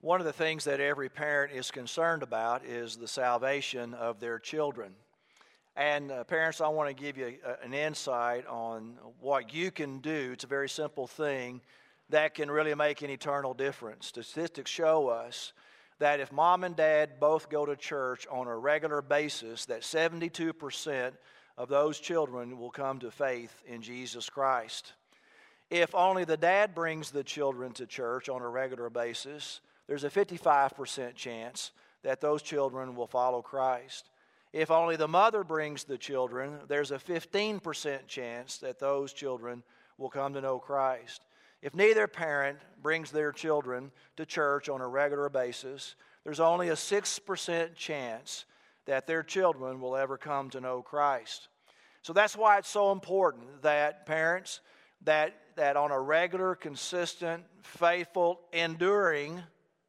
One of the things that every parent is concerned about is the salvation of their children. And parents, I want to give you an insight on what you can do. It's a very simple thing that can really make an eternal difference. Statistics show us that if mom and dad both go to church on a regular basis, that 72% of those children will come to faith in Jesus Christ. If only the dad brings the children to church on a regular basis, there's a 55% chance that those children will follow Christ. If only the mother brings the children, there's a 15% chance that those children will come to know Christ. If neither parent brings their children to church on a regular basis, there's only a 6% chance that their children will ever come to know Christ. So that's why it's so important that parents, that on a regular, consistent, faithful, enduring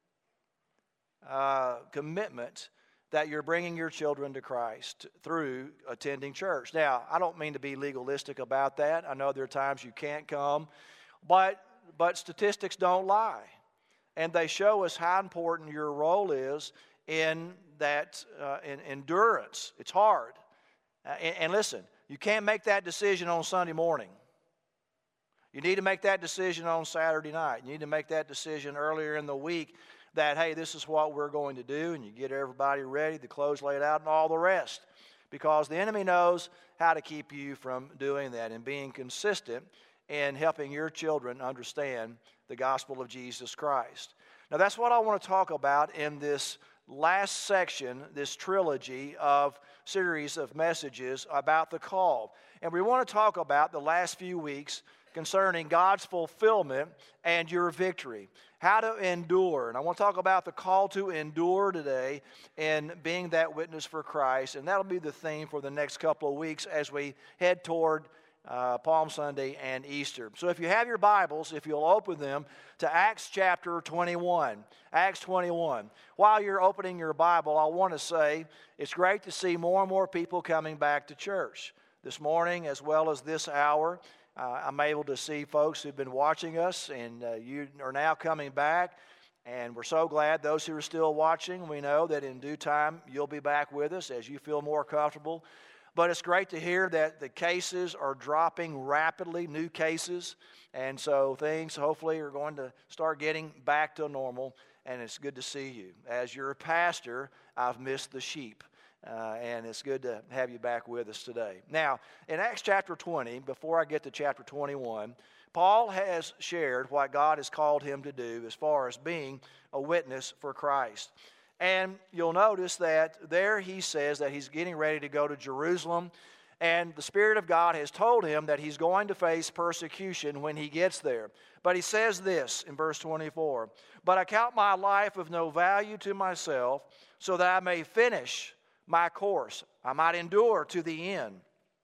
commitment, that you're bringing your children to Christ through attending church. Now, I don't mean to be legalistic about that. I know there are times you can't come, but statistics don't lie. And they show us how important your role is in that in endurance. It's hard. And listen, you can't make that decision on Sunday morning. You need to make that decision on Saturday night. You need to make that decision earlier in the week that, hey, this is what we're going to do, and you get everybody ready, the clothes laid out, and all the rest. Because the enemy knows how to keep you from doing that and being consistent in helping your children understand the gospel of Jesus Christ. Now, that's what I want to talk about in this last section, this trilogy of series of messages about the call. And we want to talk about the last few weeks concerning God's fulfillment and your victory. How to endure. And I want to talk about the call to endure today and being that witness for Christ. And that'll be the theme for the next couple of weeks as we head toward Palm Sunday and Easter. So if you have your Bibles, if you'll open them to Acts chapter 21. Acts 21. While you're opening your Bible, I want to say it's great to see more and more people coming back to church. This morning, as well as this hour, I'm able to see folks who've been watching us, and you are now coming back, and we're so glad. Those who are still watching, we know that in due time you'll be back with us as you feel more comfortable. But it's great to hear that the cases are dropping rapidly, new cases, and so things hopefully are going to start getting back to normal, and it's good to see you. As your pastor, I've missed the sheep. And it's good to have you back with us today. Now, in Acts chapter 20, before I get to chapter 21, Paul has shared what God has called him to do as far as being a witness for Christ. And you'll notice that there he says that he's getting ready to go to Jerusalem, and the Spirit of God has told him that he's going to face persecution when he gets there. But he says this in verse 24, "But I count my life of no value to myself, so that I may finish my course, I might endure to the end.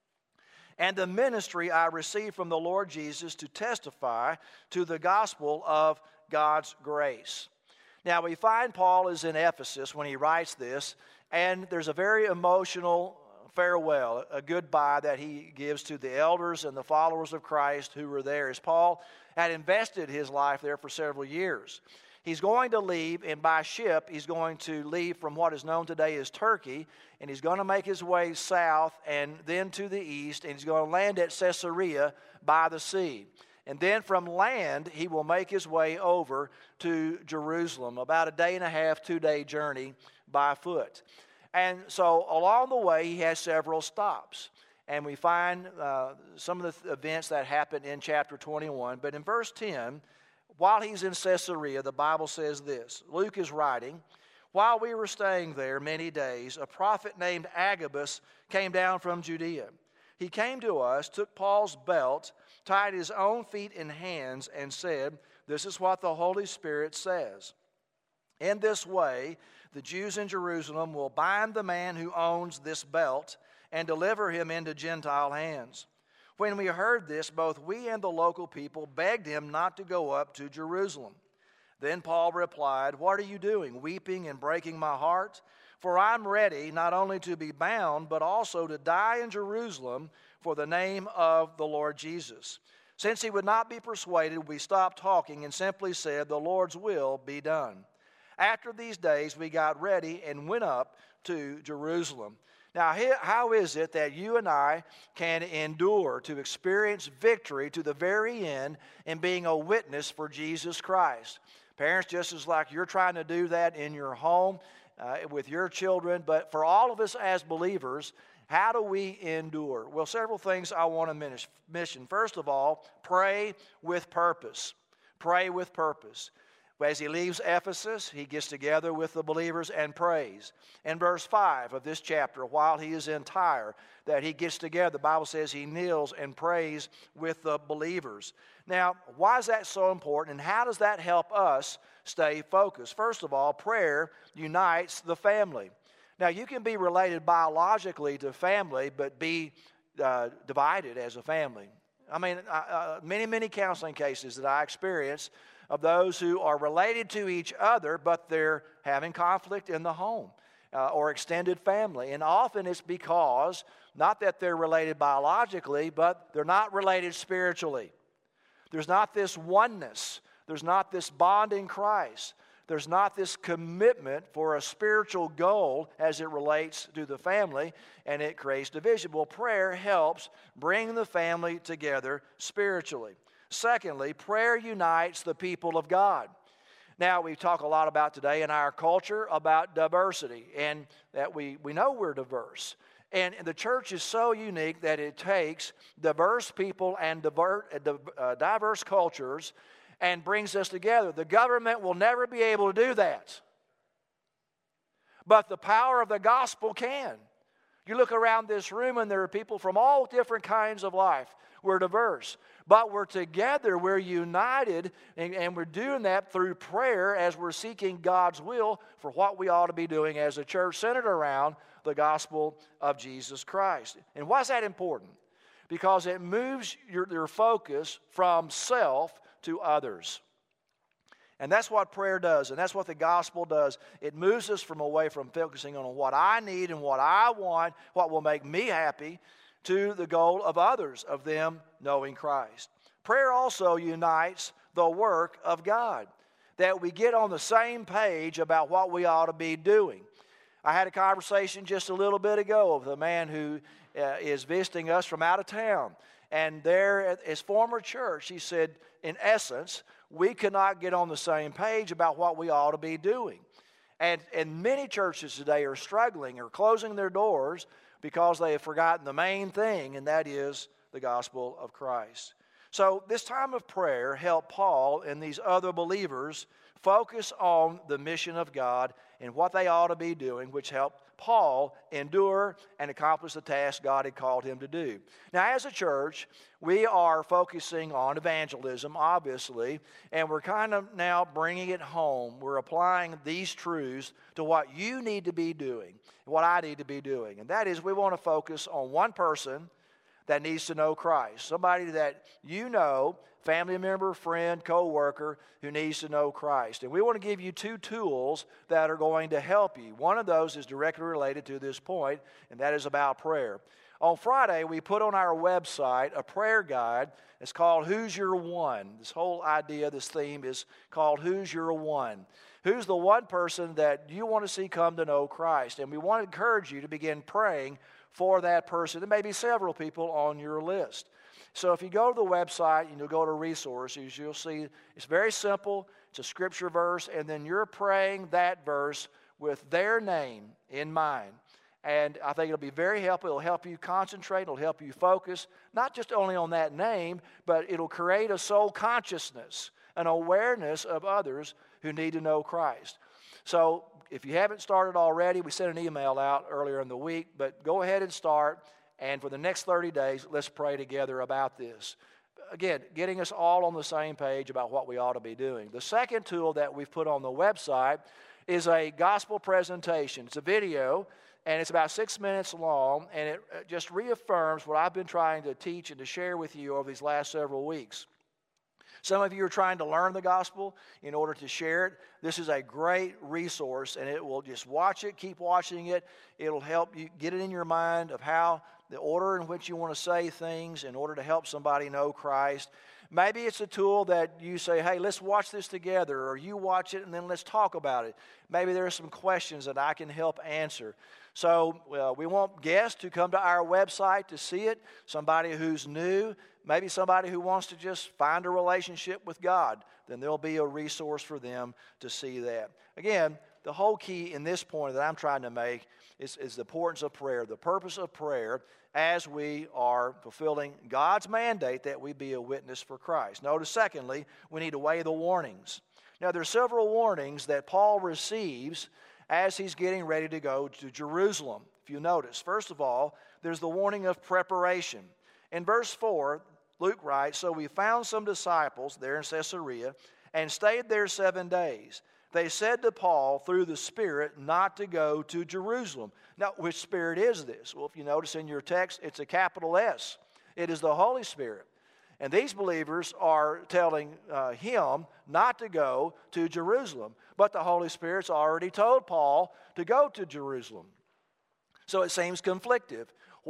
And the ministry I received from the Lord Jesus to testify to the gospel of God's grace." Now we find Paul is in Ephesus when he writes this, and there's a very emotional farewell, a goodbye that he gives to the elders and the followers of Christ who were there, as Paul had invested his life there for several years. He's going to leave, and by ship, he's going to leave from what is known today as Turkey, and he's going to make his way south and then to the east, and he's going to land at Caesarea by the sea. And then from land, he will make his way over to Jerusalem, about a day and a half, 2-day journey by foot. And so along the way, he has several stops. And we find some of the events that happened in chapter 21. But in verse 10, while he's in Caesarea, the Bible says this. Luke is writing, "While we were staying there many days, a prophet named Agabus came down from Judea. He came to us, took Paul's belt, tied his own feet and hands, and said, 'This is what the Holy Spirit says. In this way, the Jews in Jerusalem will bind the man who owns this belt and deliver him into Gentile hands.' When we heard this, both we and the local people begged him not to go up to Jerusalem. Then Paul replied, 'What are you doing, weeping and breaking my heart? For I'm ready not only to be bound, but also to die in Jerusalem for the name of the Lord Jesus.' Since he would not be persuaded, we stopped talking and simply said, 'The Lord's will be done.' After these days, we got ready and went up to Jerusalem. Now, how is it that you and I can endure to experience victory to the very end in being a witness for Jesus Christ? Parents, just as like you're trying to do that in your home with your children, but for all of us as believers, how do we endure? Well, several things I want to mention. First of all, pray with purpose. Pray with purpose. As he leaves Ephesus, he gets together with the believers and prays. In verse 5 of this chapter, while he is in Tyre, that he gets together, the Bible says he kneels and prays with the believers. Now, why is that so important, and how does that help us stay focused? First of all, prayer unites the family. Now, you can be related biologically to family, but be divided as a family. I mean, many counseling cases that I experience of those who are related to each other, but they're having conflict in the home or extended family. And often it's because, not that they're related biologically, but they're not related spiritually. There's not this oneness. There's not this bond in Christ. There's not this commitment for a spiritual goal as it relates to the family, and it creates division. Well, prayer helps bring the family together spiritually. Secondly, prayer unites the people of God. Now, we talk a lot about today in our culture about diversity, and that we know we're diverse. And the church is so unique that it takes diverse people and diverse cultures and brings us together. The government will never be able to do that. But the power of the gospel can. You look around this room and there are people from all different kinds of life. We're diverse. But we're together, we're united, and we're doing that through prayer as we're seeking God's will for what we ought to be doing as a church centered around the gospel of Jesus Christ. And why is that important? Because it moves your focus from self to others. And that's what prayer does, and that's what the gospel does. It moves us away from focusing on what I need and what I want, what will make me happy, to the goal of others, of them knowing Christ. Prayer also unites the work of God, that we get on the same page about what we ought to be doing. I had a conversation just a little bit ago with a man who is visiting us from out of town. And there at his former church, he said, in essence, we cannot get on the same page about what we ought to be doing. And many churches today are struggling or closing their doors because they have forgotten the main thing, and that is the gospel of Christ. So this time of prayer helped Paul and these other believers focus on the mission of God and what they ought to be doing, which helped Paul endure and accomplish the task God had called him to do. Now, as a church, we are focusing on evangelism, obviously, and we're kind of now bringing it home. We're applying these truths to what you need to be doing, what I need to be doing. And that is, we want to focus on one person that needs to know Christ. Somebody that you know, family member, friend, co-worker, who needs to know Christ. And we want to give you two tools that are going to help you. One of those is directly related to this point, and that is about prayer. On Friday, we put on our website a prayer guide. It's called Who's Your One? This whole idea, this theme is called Who's Your One? Who's the one person that you want to see come to know Christ? And we want to encourage you to begin praying for that person. There may be several people on your list. So if you go to the website and you'll go to resources, you'll see it's very simple. It's a scripture verse, and then you're praying that verse with their name in mind. And I think it'll be very helpful. It'll help you concentrate. It'll help you focus, not just only on that name, but it'll create a soul consciousness, an awareness of others who need to know Christ. So if you haven't started already, we sent an email out earlier in the week, but go ahead and start. And for the next 30 days, let's pray together about this. Again, getting us all on the same page about what we ought to be doing. The second tool that we've put on the website is a gospel presentation. It's a video, and it's about 6 minutes long, and it just reaffirms what I've been trying to teach and to share with you over these last several weeks. Some of you are trying to learn the gospel in order to share it. This is a great resource, and it will just watch it, keep watching it. It'll help you get it in your mind of how the order in which you want to say things in order to help somebody know Christ. Maybe it's a tool that you say, hey, let's watch this together, or you watch it and then let's talk about it. Maybe there are some questions that I can help answer. So we want guests to come to our website to see it, somebody who's new, maybe somebody who wants to just find a relationship with God. Then there'll be a resource for them to see that. Again, the whole key in this point that I'm trying to make is the importance of prayer, the purpose of prayer as we are fulfilling God's mandate that we be a witness for Christ. Notice, secondly, we need to weigh the warnings. Now, there are several warnings that Paul receives as he's getting ready to go to Jerusalem. If you notice, first of all, there's the warning of preparation. In verse 4, Luke writes, "So we found some disciples there in Caesarea and stayed there 7 days. They said to Paul through the Spirit not to go to Jerusalem." Now, which Spirit is this? Well, if you notice in your text, it's a capital S. It is the Holy Spirit. And these believers are telling him not to go to Jerusalem. But the Holy Spirit's already told Paul to go to Jerusalem. So it seems conflictive.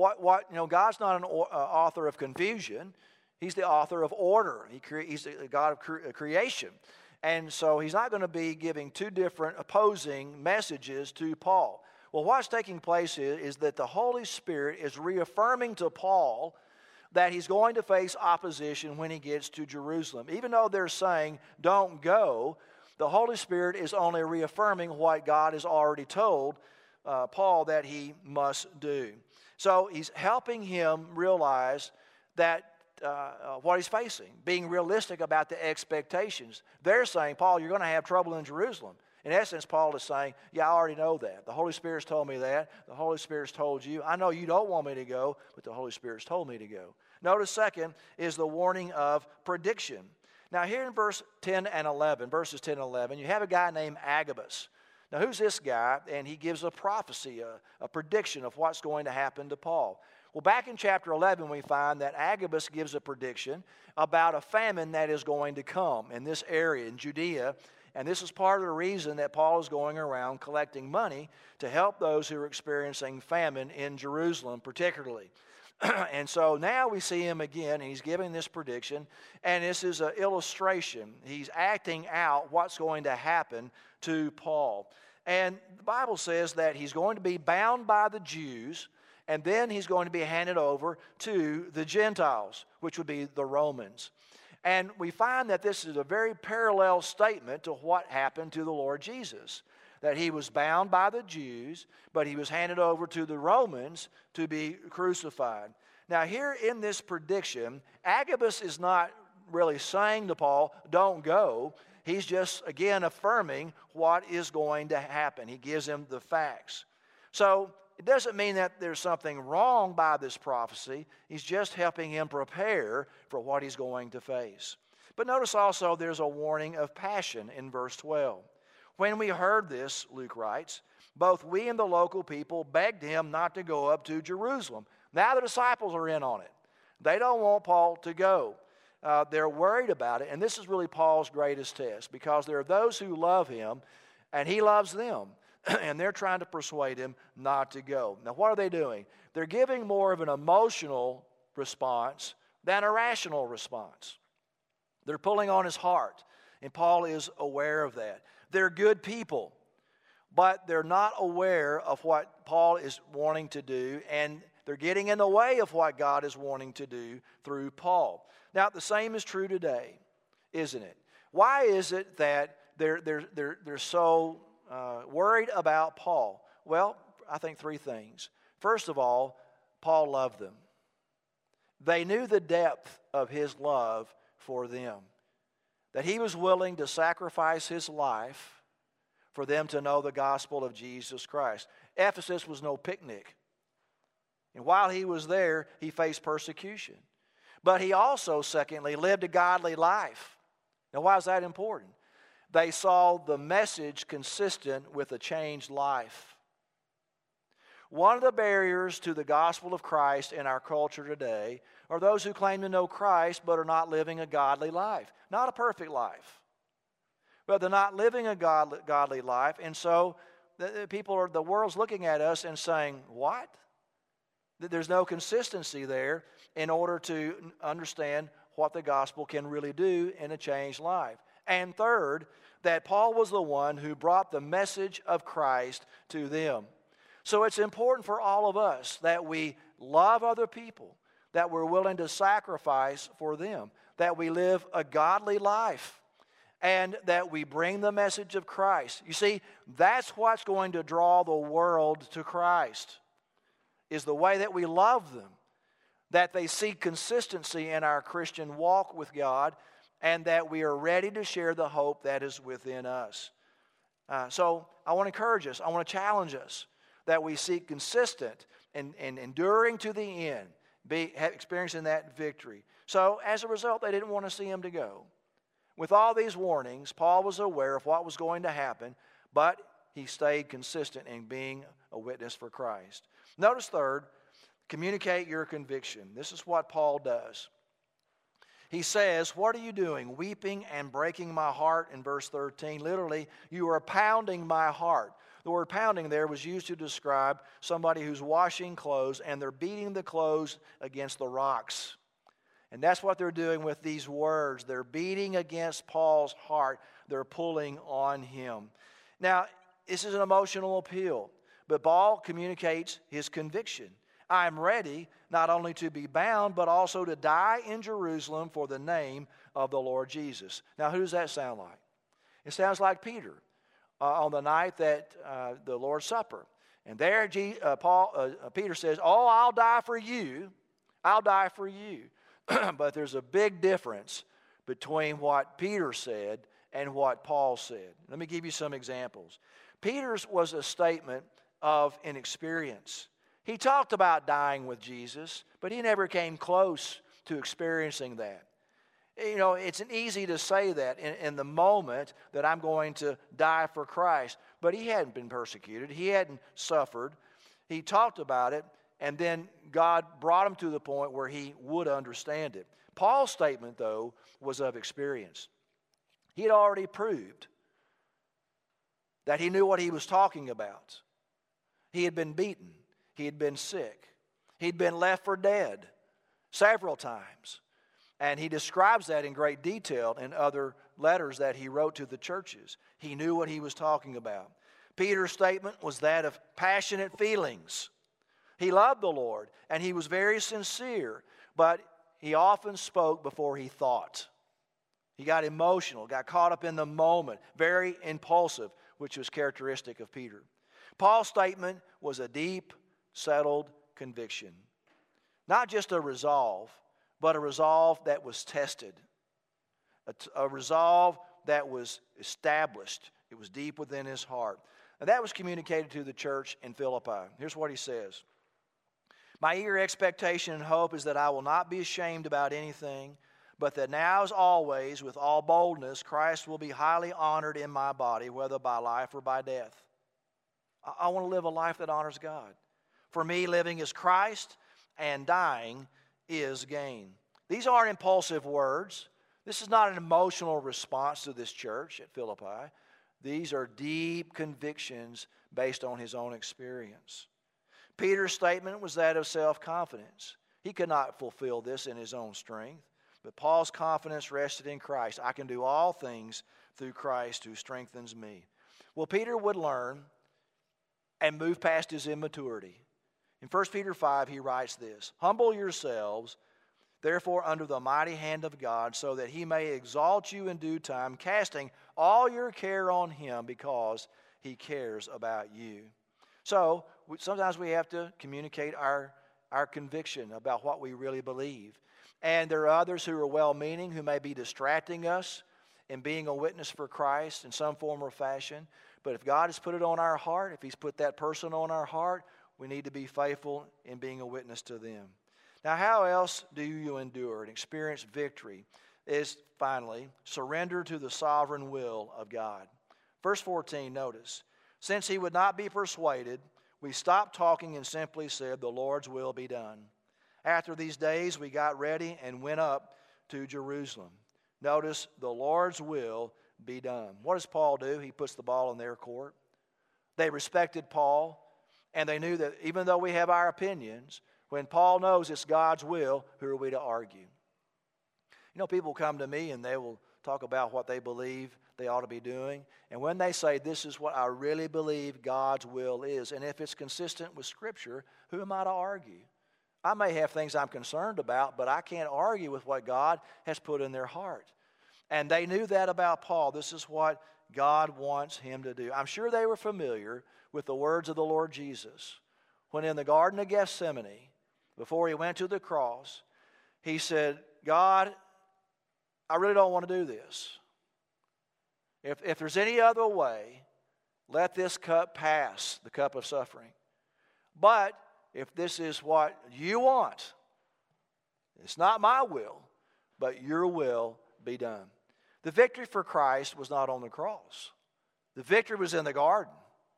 God's not an author of confusion. He's the author of order. He's the God of creation. And so he's not going to be giving two different opposing messages to Paul. Well, what's taking place is that the Holy Spirit is reaffirming to Paul that he's going to face opposition when he gets to Jerusalem. Even though they're saying, don't go, the Holy Spirit is only reaffirming what God has already told Paul that he must do. So he's helping him realize that what he's facing, being realistic about the expectations. They're saying, Paul, you're going to have trouble in Jerusalem. In essence, Paul is saying, yeah, I already know that. The Holy Spirit's told me that. The Holy Spirit's told you. I know you don't want me to go, but the Holy Spirit's told me to go. Notice second is the warning of prediction. Now here in verses 10 and 11, you have a guy named Agabus. Now who's this guy? And he gives a prophecy, a prediction of what's going to happen to Paul. Well, back in chapter 11, we find that Agabus gives a prediction about a famine that is going to come in this area, in Judea. And this is part of the reason that Paul is going around collecting money to help those who are experiencing famine in Jerusalem particularly. And so now we see him again, and he's giving this prediction, and this is an illustration. He's acting out what's going to happen to Paul. And the Bible says that he's going to be bound by the Jews, and then he's going to be handed over to the Gentiles, which would be the Romans. And we find that this is a very parallel statement to what happened to the Lord Jesus. That he was bound by the Jews, but he was handed over to the Romans to be crucified. Now here in this prediction, Agabus is not really saying to Paul, don't go. He's just, again, affirming what is going to happen. He gives him the facts. So it doesn't mean that there's something wrong by this prophecy. He's just helping him prepare for what he's going to face. But notice also there's a warning of passion in verse 12. When we heard this, Luke writes, both we and the local people begged him not to go up to Jerusalem. Now the disciples are in on it. They don't want Paul to go. They're worried about it. And this is really Paul's greatest test, because there are those who love him and he loves them. And they're trying to persuade him not to go. Now what are they doing? They're giving more of an emotional response than a rational response. They're pulling on his heart. And Paul is aware of that. They're good people, but they're not aware of what Paul is wanting to do, and they're getting in the way of what God is wanting to do through Paul. Now, the same is true today, isn't it? Why is it that they're so worried about Paul? Well, I think three things. First of all, Paul loved them. They knew the depth of his love for them, that he was willing to sacrifice his life for them to know the gospel of Jesus Christ. Ephesus was no picnic. And while he was there, he faced persecution. But he also, secondly, lived a godly life. Now, why is that important? They saw the message consistent with a changed life. One of the barriers to the gospel of Christ in our culture today are those who claim to know Christ but are not living a godly life. Not a perfect life, but they're not living a godly life. And so the world's looking at us and saying, what? There's no consistency there in order to understand what the gospel can really do in a changed life. And third, that Paul was the one who brought the message of Christ to them. So it's important for all of us that we love other people, that we're willing to sacrifice for them, that we live a godly life, and that we bring the message of Christ. You see, that's what's going to draw the world to Christ, is the way that we love them, that they see consistency in our Christian walk with God, and that we are ready to share the hope that is within us. So I want to encourage us, I want to challenge us, that we seek consistent and enduring to the end, experiencing that victory. So as a result, they didn't want to see him to go. With all these warnings, Paul was aware of what was going to happen, but he stayed consistent in being a witness for Christ. Notice third, communicate your conviction. This is what Paul does. He says, "What are you doing? Weeping and breaking my heart," in verse 13. Literally, you are pounding my heart. The word pounding there was used to describe somebody who's washing clothes and they're beating the clothes against the rocks. And that's what they're doing with these words. They're beating against Paul's heart. They're pulling on him. Now, this is an emotional appeal, but Paul communicates his conviction. I am ready not only to be bound, but also to die in Jerusalem for the name of the Lord Jesus. Now, who does that sound like? It sounds like Peter on the night that the Lord's Supper. And there Peter says, "Oh, I'll die for you. I'll die for you." But there's a big difference between what Peter said and what Paul said. Let me give you some examples. Peter's was a statement of inexperience. He talked about dying with Jesus, but he never came close to experiencing that. You know, it's easy to say that in the moment that I'm going to die for Christ, but he hadn't been persecuted. He hadn't suffered. He talked about it, and then God brought him to the point where he would understand it. Paul's statement, though, was of experience. He had already proved that he knew what he was talking about. He had been beaten. He had been sick. He'd been left for dead several times. And he describes that in great detail in other letters that he wrote to the churches. He knew what he was talking about. Peter's statement was that of passionate feelings. He loved the Lord, and he was very sincere, but he often spoke before he thought. He got emotional, got caught up in the moment, very impulsive, which was characteristic of Peter. Paul's statement was a deep, settled conviction. Not just a resolve, but a resolve that was tested. A resolve that was established. It was deep within his heart. And that was communicated to the church in Philippi. Here's what he says. My eager expectation and hope is that I will not be ashamed about anything, but that now as always, with all boldness, Christ will be highly honored in my body, whether by life or by death. I want to live a life that honors God. For me, living is Christ, and dying is gain. These aren't impulsive words. This is not an emotional response to this church at Philippi. These are deep convictions based on his own experience. Peter's statement was that of self-confidence. He could not fulfill this in his own strength, but Paul's confidence rested in Christ. I can do all things through Christ who strengthens me. Well, Peter would learn and move past his immaturity. In 1 Peter 5, he writes this, humble yourselves, therefore, under the mighty hand of God, so that he may exalt you in due time, casting all your care on him because he cares about you. So, sometimes we have to communicate our conviction about what we really believe. And there are others who are well-meaning, who may be distracting us in being a witness for Christ in some form or fashion. But if God has put it on our heart, if he's put that person on our heart, we need to be faithful in being a witness to them. Now, how else do you endure and experience victory? Is finally, surrender to the sovereign will of God. Verse 14, notice, since he would not be persuaded, we stopped talking and simply said, the Lord's will be done. After these days, we got ready and went up to Jerusalem. Notice, the Lord's will be done. What does Paul do? He puts the ball in their court. They respected Paul, and they knew that even though we have our opinions, when Paul knows it's God's will, who are we to argue? You know, people come to me and they will talk about what they believe they ought to be doing. And when they say, this is what I really believe God's will is, and if it's consistent with Scripture, who am I to argue? I may have things I'm concerned about, but I can't argue with what God has put in their heart. And they knew that about Paul. This is what God wants him to do. I'm sure they were familiar with the words of the Lord Jesus when in the Garden of Gethsemane, before he went to the cross, he said, God, I really don't want to do this. If there's any other way, let this cup pass, the cup of suffering. But if this is what you want, it's not my will, but your will be done. The victory for Christ was not on the cross. The victory was in the garden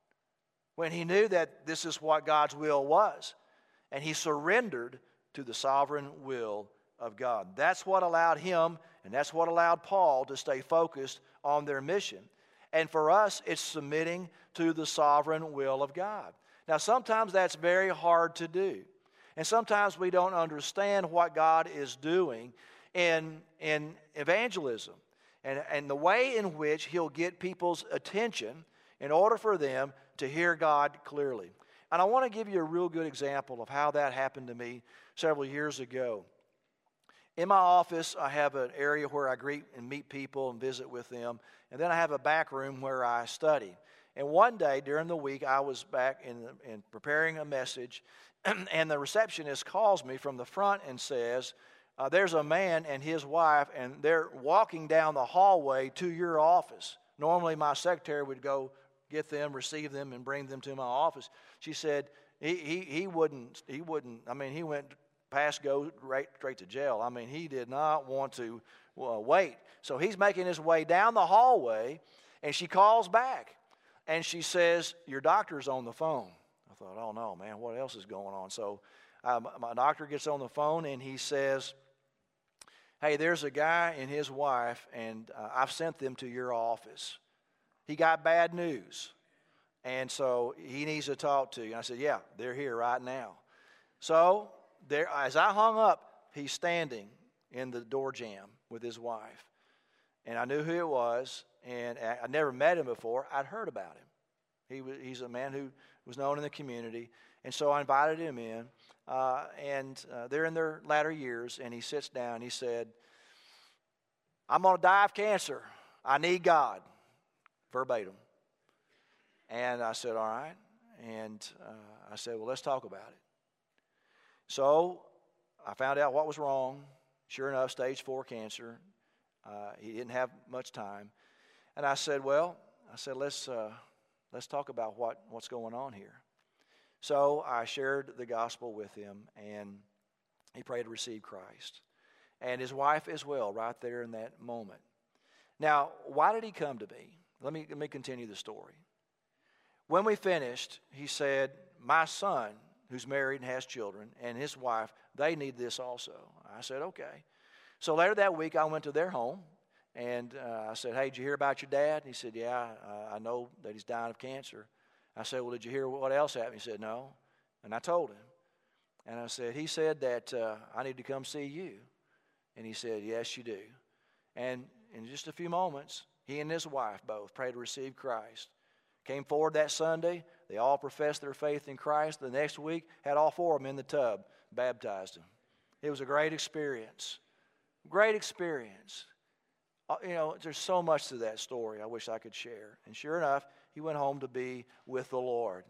when he knew that this is what God's will was. And he surrendered to the sovereign will of God. That's what allowed him, and that's what allowed Paul to stay focused on their mission. And for us, it's submitting to the sovereign will of God. Now, sometimes that's very hard to do. And sometimes we don't understand what God is doing in evangelism and the way in which he'll get people's attention in order for them to hear God clearly. And I want to give you a real good example of how that happened to me several years ago. In my office, I have an area where I greet and meet people and visit with them. And then I have a back room where I study. And one day during the week, I was back in preparing a message, and the receptionist calls me from the front and says, there's a man and his wife, and they're walking down the hallway to your office. Normally, my secretary would go get them, receive them, and bring them to my office. She said he wouldn't. I mean, he went past go right straight to jail. I mean, he did not want to wait. So he's making his way down the hallway, and she calls back, and she says, your doctor's on the phone. I thought, oh no, man, what else is going on? So my doctor gets on the phone, and he says, hey, there's a guy and his wife, and I've sent them to your office. He got bad news, and so he needs to talk to you. And I said, yeah, they're here right now. So there, as I hung up, he's standing in the door jamb with his wife. And I knew who it was, and I never met him before. I'd heard about him. He's a man who was known in the community. And so I invited him in, and they're in their latter years, and he sits down. He said, I'm going to die of cancer. I need God. Verbatim. And I said, all right. And I said, well, let's talk about it. So I found out what was wrong. Sure enough, stage 4 cancer. He didn't have much time. And I said, let's talk about what's going on here. So I shared the gospel with him, and he prayed to receive Christ. And his wife as well, right there in that moment. Now, why did he come to me? Let me continue the story. When we finished, he said, my son, who's married and has children, and his wife, they need this also. I said, okay. So later that week, I went to their home, and I said, hey, did you hear about your dad? He said, yeah, I know that he's dying of cancer. I said, well, did you hear what else happened? He said, no. And I told him. And I said, he said that I need to come see you. And he said, yes, you do. And in just a few moments, he and his wife both prayed to receive Christ. Came forward that Sunday. They all professed their faith in Christ. The next week, had all 4 of them in the tub, baptized them. It was a great experience. Great experience. You know, there's so much to that story I wish I could share. And sure enough, he went home to be with the Lord.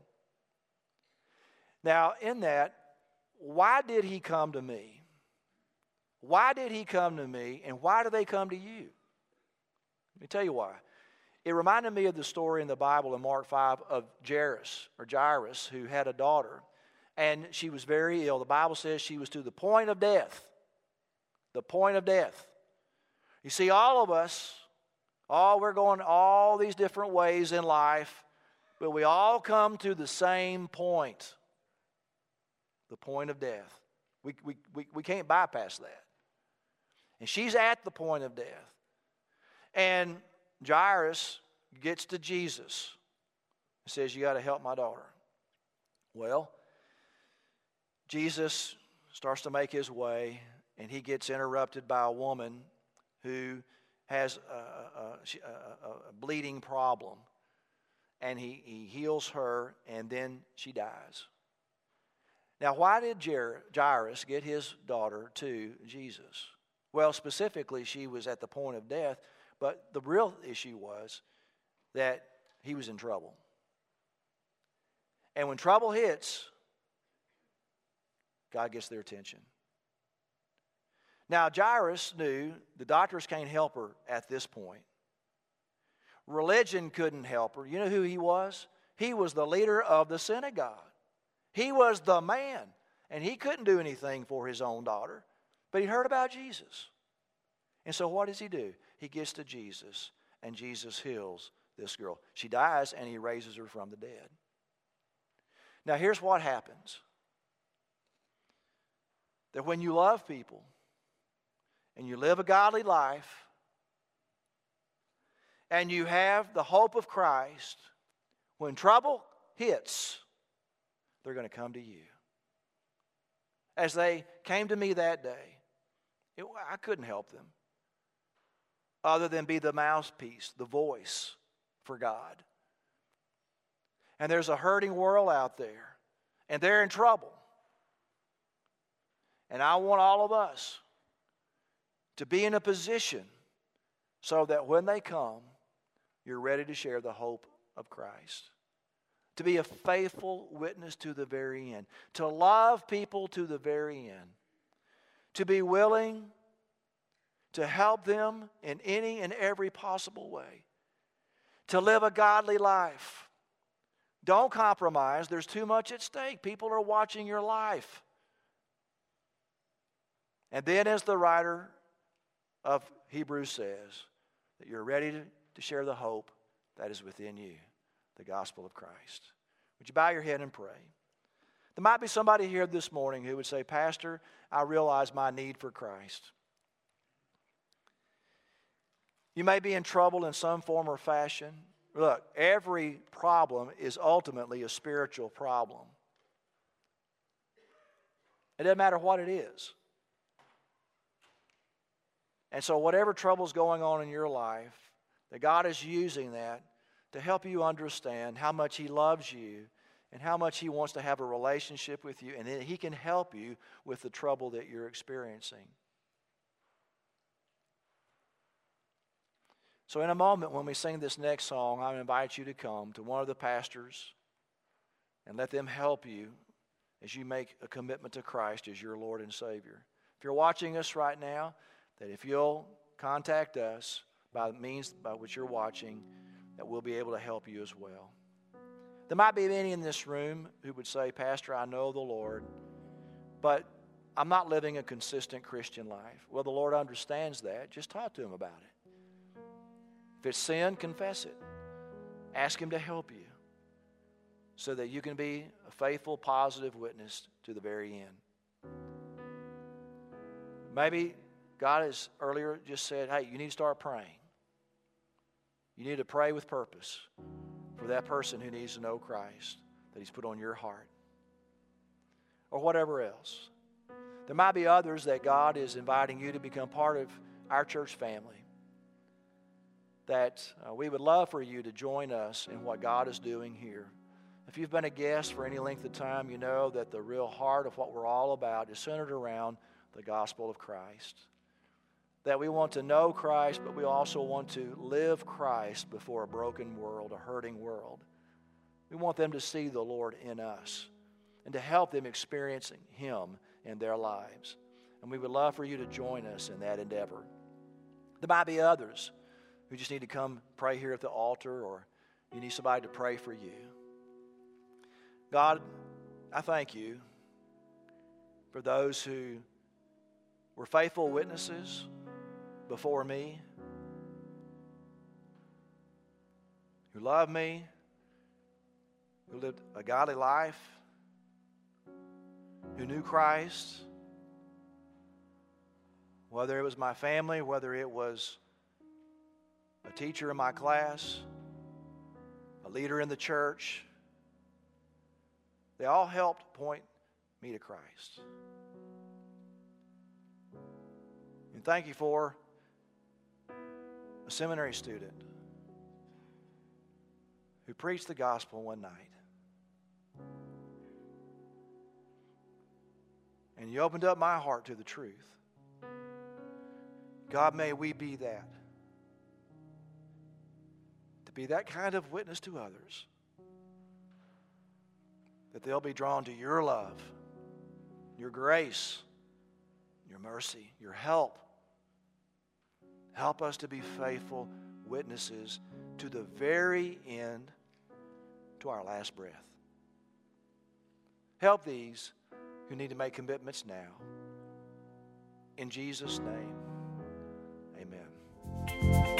Now, in that, why did he come to me? Why did he come to me, and why do they come to you? Let me tell you why. It reminded me of the story in the Bible in Mark 5 of Jairus, who had a daughter, and she was very ill. The Bible says she was to the point of death. The point of death. You see, all of us, we're going all these different ways in life, but we all come to the same point. The point of death. We can't bypass that. And she's at the point of death. And Jairus gets to Jesus and says, you got to help my daughter. Well, Jesus starts to make his way, and he gets interrupted by a woman who has a bleeding problem. And he heals her, and then she dies. Now, why did Jairus get his daughter to Jesus? Well, specifically, she was at the point of death, but the real issue was that he was in trouble. And when trouble hits, God gets their attention. Now, Jairus knew the doctors can't help her at this point. Religion couldn't help her. You know who he was? He was the leader of the synagogue. He was the man, and he couldn't do anything for his own daughter, but he heard about Jesus. And so what does he do? He gets to Jesus, and Jesus heals this girl. She dies, and he raises her from the dead. Now, here's what happens. That when you love people, and you live a godly life, and you have the hope of Christ, when trouble hits, they're going to come to you. As they came to me that day, I couldn't help them other than be the mouthpiece, the voice for God. And there's a hurting world out there, and they're in trouble. And I want all of us to be in a position so that when they come, you're ready to share the hope of Christ. To be a faithful witness to the very end. To love people to the very end. To be willing to help them in any and every possible way. To live a godly life. Don't compromise. There's too much at stake. People are watching your life. And then, as the writer of Hebrews says, that you're ready to share the hope that is within you, the gospel of Christ. Would you bow your head and pray? There might be somebody here this morning who would say, Pastor, I realize my need for Christ. You may be in trouble in some form or fashion. Look, every problem is ultimately a spiritual problem. It doesn't matter what it is. And so whatever trouble's going on in your life, that God is using that to help you understand how much He loves you and how much He wants to have a relationship with you, and that He can help you with the trouble that you're experiencing. So in a moment when we sing this next song, I invite you to come to one of the pastors and let them help you as you make a commitment to Christ as your Lord and Savior. If you're watching us right now, that if you'll contact us by the means by which you're watching, that we'll be able to help you as well. There might be many in this room who would say, Pastor, I know the Lord, but I'm not living a consistent Christian life. Well, the Lord understands that. Just talk to Him about it. If it's sin, confess it. Ask Him to help you so that you can be a faithful, positive witness to the very end. Maybe God has earlier just said, hey, you need to start praying. You need to pray with purpose for that person who needs to know Christ that He's put on your heart. Or whatever else. There might be others that God is inviting you to become part of our church family. That we would love for you to join us in what God is doing here. If you've been a guest for any length of time, you know that the real heart of what we're all about is centered around the gospel of Christ. That we want to know Christ, but we also want to live Christ before a broken world, a hurting world. We want them to see the Lord in us and to help them experiencing Him in their lives. And we would love for you to join us in that endeavor. There might be others who just need to come pray here at the altar, or you need somebody to pray for you. God, I thank You for those who were faithful witnesses before me, who loved me, who lived a godly life, who knew Christ, whether it was my family, whether it was a teacher in my class, a leader in the church. They all helped point me to Christ. And thank you for a seminary student who preached the gospel one night. And you opened up my heart to the truth. God, may we be that. To be that kind of witness to others. That they'll be drawn to your love, your grace, your mercy, your help. Help us to be faithful witnesses to the very end, to our last breath. Help these who need to make commitments now. In Jesus' name, amen.